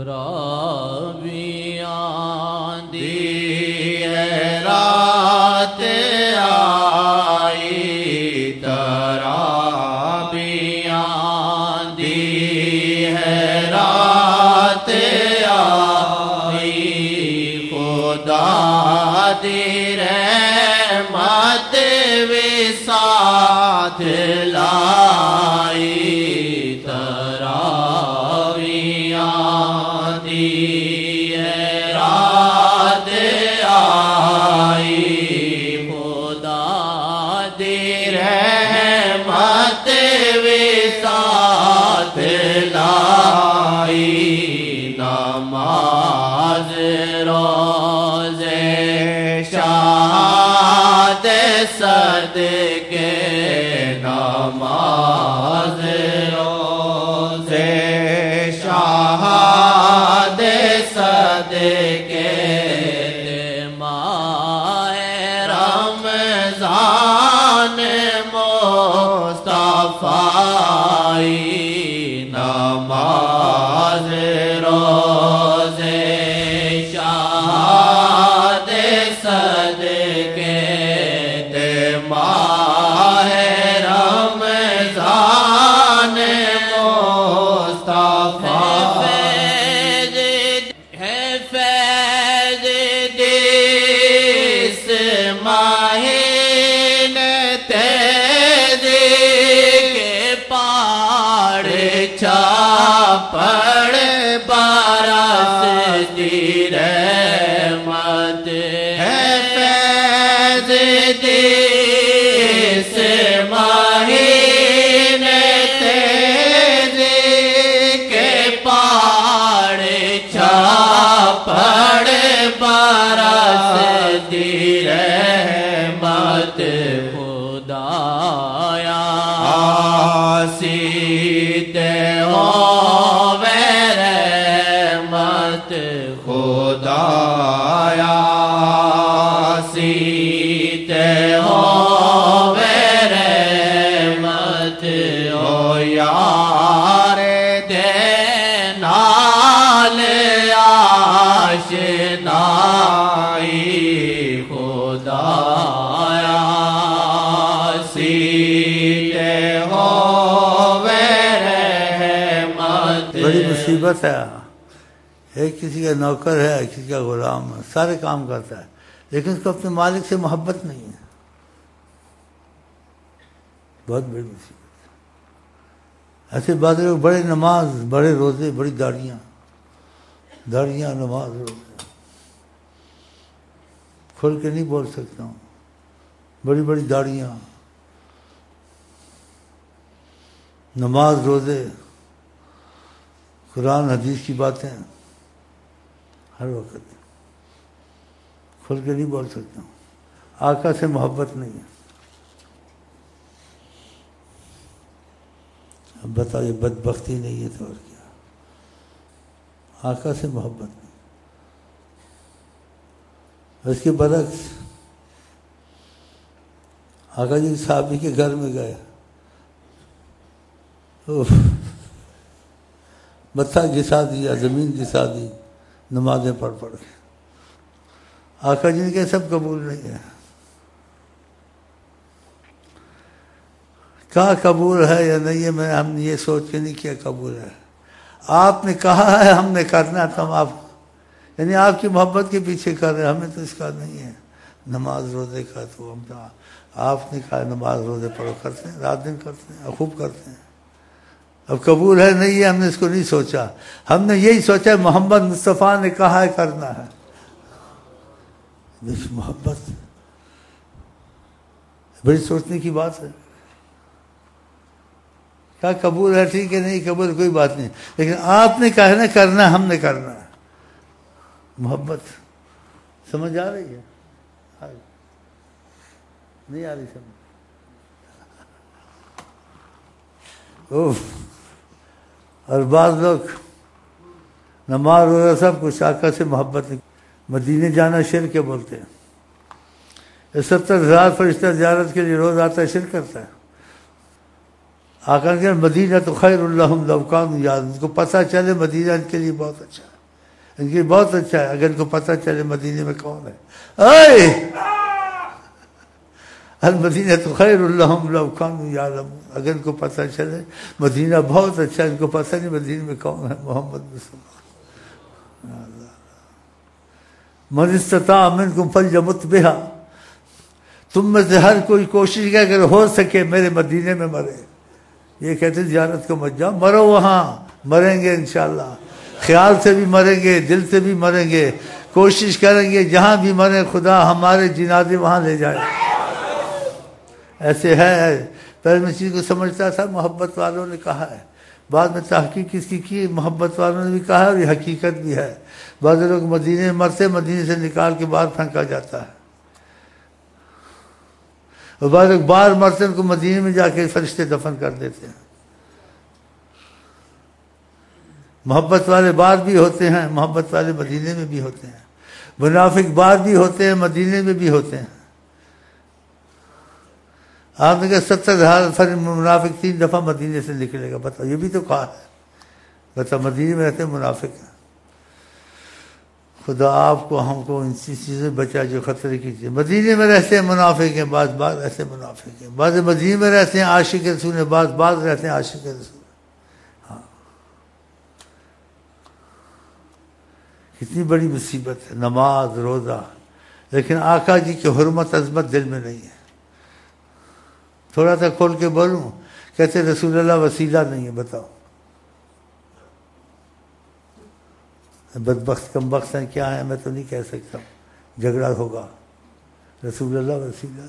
खराबियाँ दी है रात आई, तराबियाँ दी है रात आई, खुदा दी रहमत विसाथ लाई, तराबियाँ दी है रात आई, खुदा दी रहमत विसाथ लाई, नमाज रोज़े शहाद सदके, नमाज रोज़े शहाद सदके, माहे रमज़ान मुस्तफ़ाई, नमाज रोज़े शहाद सदके, माहे रमज़ान मुस्तफ़ा है फैज़ दिस महीने तेज़ी के पहाड़ छापड़ बरसती रहमत है, फैज़ दिस महीने तेज़ी के पहाड़ छापड़ बरसती रहमत, खुदाया आसीते होवे रहमत, खुदाया आसीते होवे रहमत, ओ यार दे नाल आशनाई, खुदाया आसीते होवे रहमत। बड़ी मुसीबत है, एक किसी का नौकर है, किसी का गुलाम है, सारे काम करता है, लेकिन उसको अपने मालिक से मोहब्बत नहीं है। बहुत बड़ी मुसीबत। ऐसे बात लोग बड़े नमाज, बड़े रोजे, बड़ी दाढ़ियाँ, दाढ़ियाँ, नमाज, रोजे, खुल के नहीं बोल सकता हूँ, बड़ी बड़ी दाढ़ियाँ, नमाज, रोजे, कुरान हदीस की बातें हर वक्त खुल के नहीं बोल सकता हूँ। आका से मोहब्बत नहीं है। अब बताइए, बदबख्ती नहीं है तो और क्या। आका से मोहब्बत नहीं। उसके बरक्स आका जी साहबी के घर में गए, मत्था घिसा दिया, जमीन घिसा दी, नमाजें पढ़ पढ़ के। आका जी ने कहा सब कबूल नहीं है। क्या कबूल है या नहीं है, हमने ये सोच के नहीं किया कबूल है। आपने कहा है, हमने करना, तो हम आप यानी आपकी मोहब्बत के पीछे कर रहे हैं, हमें तो इसका नहीं है। नमाज रोजे का तो हम तो आपने कहा नमाज रोजे पढ़ो, करते हैं, रात दिन करते हैं, खूब करते हैं। अब कबूल है नहीं है, हमने इसको नहीं सोचा। हमने यही सोचा मोहम्मद मुस्तफ़ा ने कहा है, करना है। मोहब्बत बड़ी सोचने की बात है। क्या कबूल है, ठीक है, नहीं कबूल कोई बात नहीं, लेकिन आपने कहा ना करना, हमने करना है। मोहब्बत समझ आ रही है? नहीं आ रही समझ? ओह, और बाज़ लोग नमाज वगैरह सब कुछ आका से मोहब्बत नहीं। मदीने जाना शिरक बोलते हैं। 70,000 फरिश्ता ज़ियारत के लिए रोज़ आता है, शिरक करता है। आका के मदीना तो खैरुल लहुम लौ कानू याअलमून, उनको पता चले मदीना इनके लिए बहुत अच्छा है। इनकी बहुत अच्छा है। अगर इनको पता चले मदीने में कौन है, अरे अल मदीना तो खैरुल लहुम लौ कानू यालमून, अगर इनको पता चले मदीना बहुत अच्छा, इनको पता नहीं मदीने में कौन है, मोहम्मद मन इस्तता मिनकुम फल्यमुत बिहा, तुम में से हर कोई कोशिश करे अगर हो सके मेरे मदीने में मरे। ये कहते ज़ियारत को मत जाओ, मरो वहाँ, मरेंगे इंशाअल्लाह, ख्याल से भी मरेंगे, दिल से भी मरेंगे, कोशिश करेंगे जहाँ भी मरे खुदा हमारे जिनादे वहाँ ले जाए। ऐसे है, पहले मैं चीज़ को समझता था मोहब्बत वालों ने कहा है, बाद में तहकीक इसकी की, मोहब्बत वालों ने भी कहा है और ये हकीकत भी है। बाद लोग मदीने में मरते, मदीने से निकाल के बाहर फेंका जाता है, और बाद लोग बाहर मरते उनको मदीने में जाके फरिश्ते दफन कर देते हैं। मोहब्बत वाले बाहर भी होते हैं, मोहब्बत वाले मदीने में भी होते हैं, मुनाफिक बाहर भी होते हैं, मदीने में भी होते हैं। आपने कहा 70,000 मुनाफिक 3 दफा मदीने से निकलेगा, बताओ, ये भी तो कहा है, बताओ मदीने में रहते हैं मुनाफिक। खुदा आपको हमको इन चीज़ों बचा जो खतरे की चीज़। मदीने में रहते हैं मुनाफिक हैं, बाज़ ऐसे मुनाफिक हैं, बाज़ मदीने में रहते हैं आशिक रसूल हैं, बाज़ रहते हैं आशिक रसूल। हाँ, कितनी बड़ी मुसीबत है नमाज रोज़ा, लेकिन आका जी की हुर्मत अज़मत दिल में नहीं है। थोड़ा सा खोल के बोलूं, कहते रसूलुल्लाह वसीला नहीं है, बताओ बदबख्त कमबख्त हैं क्या है, मैं तो नहीं कह सकता, झगड़ा होगा। रसूलुल्लाह वसीला,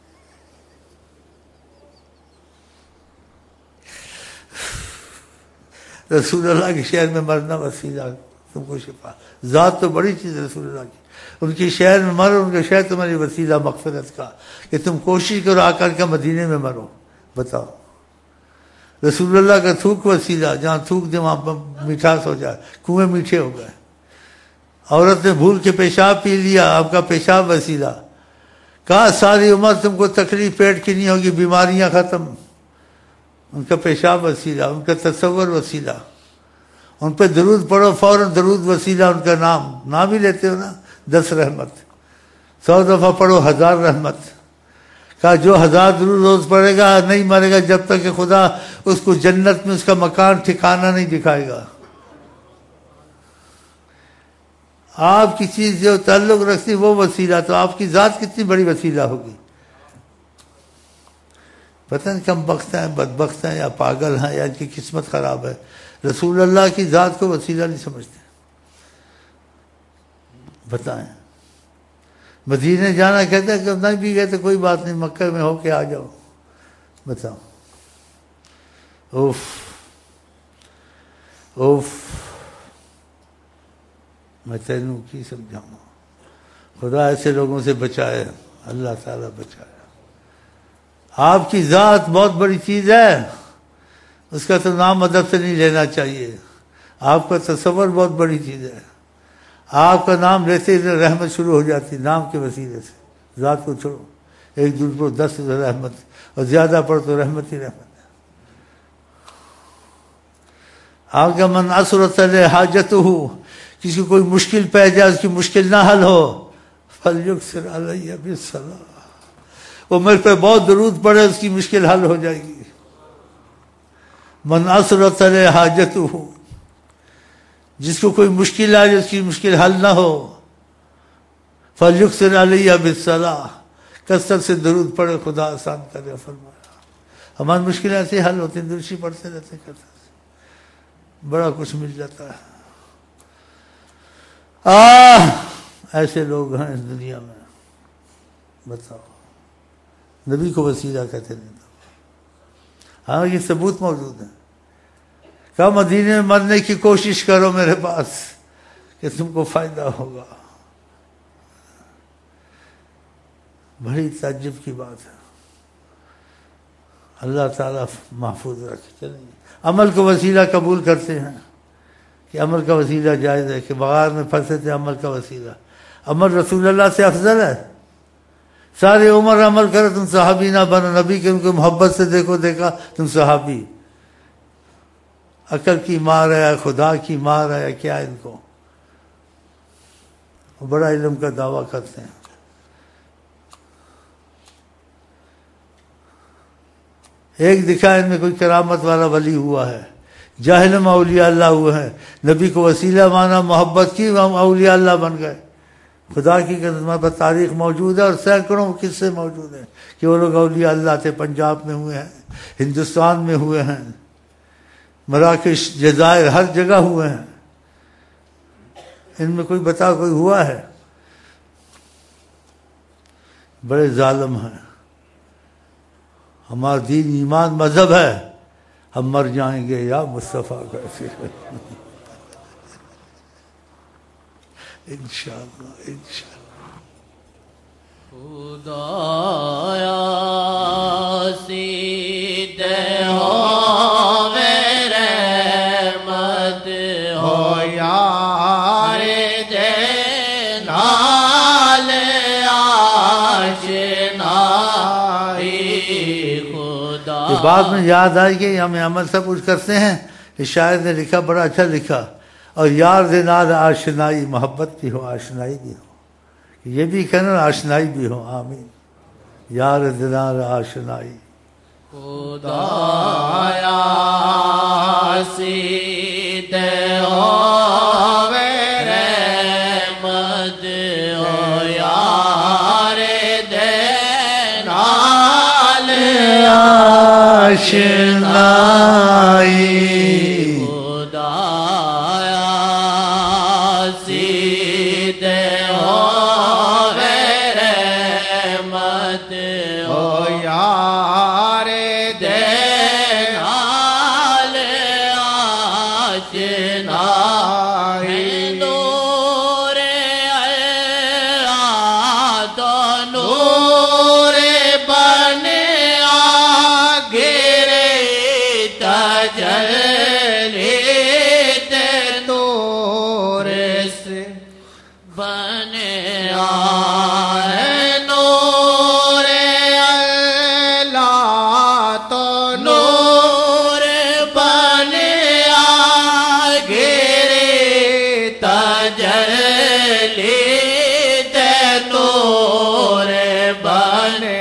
रसूलुल्लाह के शहर में मरना वसीला, तुमको शिफा, ज़ात तो बड़ी चीज़ रसूलुल्लाह की, उनकी शहर में मरो, उनके शहर तुम्हारी वसीला मग़फ़िरत का, कि तुम कोशिश करो आकर के मदीने में मरो। बताओ रसूलुल्लाह का थूक वसीला, जहाँ थूक दे वहाँ पर मिठास हो जाए, कुएं मीठे हो गए। औरत ने भूल के पेशाब पी लिया, आपका पेशाब वसीला। कहा सारी उम्र तुमको तकलीफ पेट की नहीं होगी, बीमारियां खत्म, उनका पेशाब वसीला, उनका तसव्वुर वसीला। उन पर दरूद पढ़ो, फौरन दरूद वसीला, उनका नाम ही लेते हो ना, 10 रहमत, 100 दफ़ा पढ़ो 1000 रहमत। कहा जो 1000 दरूद रोज पढ़ेगा नहीं मरेगा जब तक कि खुदा उसको जन्नत में उसका मकान ठिकाना नहीं दिखाएगा। आपकी चीज जो ताल्लुक रखती वो वसीला, तो आपकी ज़ात कितनी बड़ी वसीला होगी। पता नहीं कम बख्त हैं, बदबख्त हैं, या पागल हैं, या इनकी किस्मत ख़राब है, रसूलुल्लाह की ज़ात को वसीला नहीं समझते। बताएं, मदीने जाना कहते हैं कि नहीं भी गए तो कोई बात नहीं, मक्का में होके आ जाओ। बताओ, उफ उफ, मैं तेनू की समझाऊँ, खुदा ऐसे लोगों से बचाए, अल्लाह ताला बचाए। आपकी ज़ात बहुत बड़ी चीज़ है, उसका तो नाम अदब से नहीं लेना चाहिए। आपका तसव्वुर बहुत बड़ी चीज़ है, आपका नाम लेते ही रहमत शुरू हो जाती, नाम के वसीले से। ज़ात को छोड़ो, एक दूर पर 10 रहमत, और ज़्यादा पढ़ो तो रहमत ही रहमत है। आपका मन असरत हाजत हो, किसी को कोई मुश्किल पै जाए, उसकी मुश्किल ना हल हो, फल्युक्सिर अलैया बिस्सलाह, वो मेरे पे बहुत दरूद पड़े, उसकी मुश्किल हल हो जाएगी। मन असरत हाजत हो, जिसको कोई मुश्किल आए, जिसकी मुश्किल हल ना हो, फल्युक्सिर अलैया बिस्सलाह, कसरत से दरूद पड़े, खुदा आसान करे। फरमाया हमारी मुश्किलें ऐसे हल होती हैं, दुरुशी पढ़ते रहते, करते बड़ा कुछ मिल जाता है। ऐसे लोग हैं इस दुनिया में, बताओ, नबी को वसीला कहते नहीं। हाँ, ये सबूत मौजूद है। कहा मदीने में मरने की कोशिश करो मेरे पास, कि तुमको फायदा होगा। बड़ी ताज्जुब की बात है, अल्लाह ताला महफूज रखे। चलिए, अमल को वसीला कबूल करते हैं कि अमल का वसीला जायज़ है, कि बगार में फंसे थे अमल का वसीला। अमल रसूलुल्लाह से अफजल है। सारी उम्र अमल करो, तुम सहाबी ना बनो, नबी के उनको मोहब्बत से देखा तुम सहाबी। अकल की मार है, खुदा की मार है, क्या इनको? बड़ा इल्म का दावा करते हैं। एक दिखा इनमें कोई करामत वाला वली हुआ है, जाहिल में औलिया अल्लाह हुए हैं, नबी को वसीला माना, मोहब्बत की, हम औलिया अल्लाह बन गए। खुदा की कसम पर तारीख मौजूद है और सैकड़ों किस्से मौजूद हैं कि वो लोग औलिया अल्लाह थे। पंजाब में हुए हैं, हिंदुस्तान में हुए हैं, मराकश, जजायर, हर जगह हुए हैं। इनमें कोई बता कोई हुआ है? बड़े जालिम हैं। हमारा दीन ईमान मजहब है, हम मर जाएंगे या मुस्तफ़ा कैसे इंशाअल्लाह इंशाअल्लाह। खुदाया सीधे हो मेरे मत हो यार दे नाल आशनाई खुदा। ये बाद में याद आई कि हम अमल सब कुछ करते हैं। इस शायर ने लिखा, बड़ा अच्छा लिखा, और यार दे नाल आशनाई, मोहब्बत भी हो, आशनाई भी हो। ये भी कहना आशनाई भी हो, आमीन। यार दे नाल आशनाई। खुदाया सीधे हो मेरे मत हो यार दे नाल आशनाई। खुदाया सीधे हो मेरे मत हो यार दे नाल आशनाई। नूर अल्लाह तो नूर बने गिरे तजले ते नूर से बने नूर अल्लाह तो नूर बने गिरे तजले ते नूर बने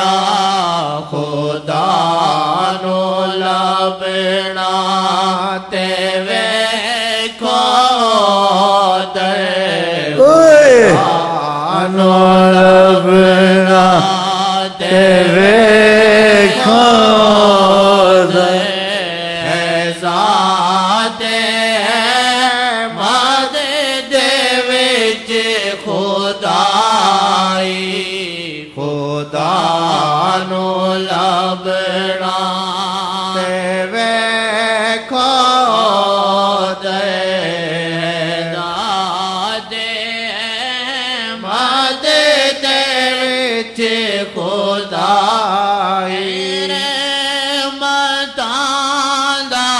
खुदा नो लबना ते वेखो नो लबना ते वेखो ज़ाते मद दे विच खुदाई खुदा नो लबना ते वेखो दादे मद दे विच खुदाई। मतांदा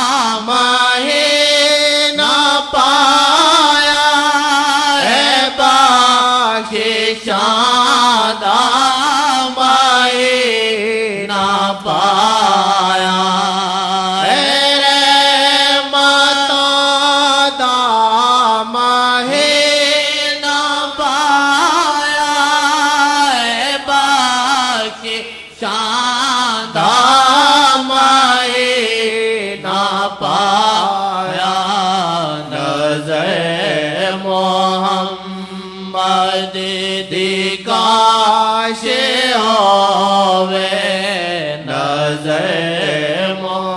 महीना पाया है बख्शिशादा महीना पाया मतांदा महीना पाया है बख्शिशादा महीना पाया। नज़र मोहम्मद दी काश होवे, नज़र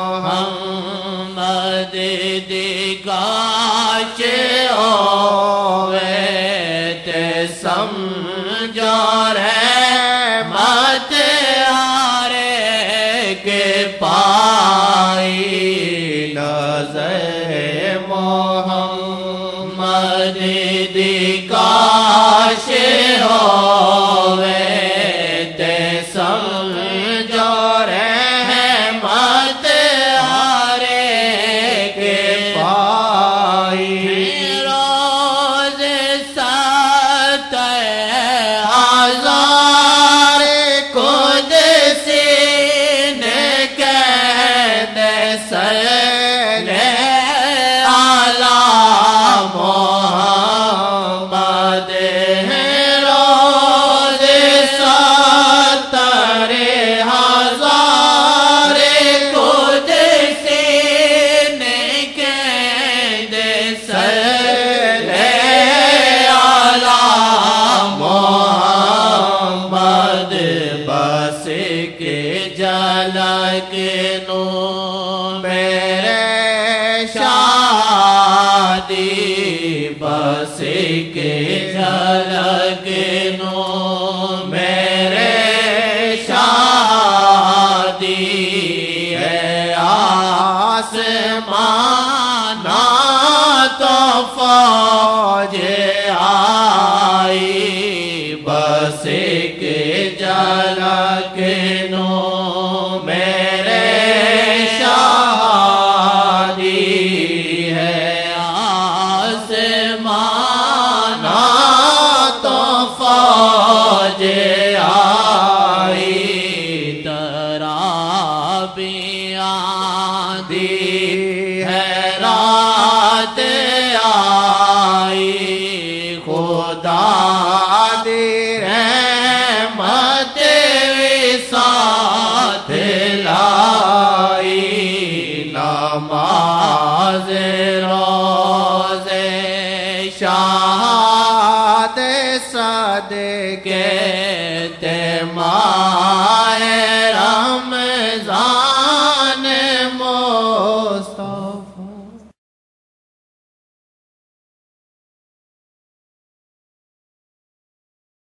मोहम्मद दी काश होवे ते समझो रहमत हारे के पाई। नज़र मोहम्मद दी काश होवे ते समझो रहमत हारे के पाई। रोज़ सत हजार कुदसी ने कहते सल्ले अला मोहम्मद सल्ले अला मोहम्मद बस के झलक नो मेरे शादी बस के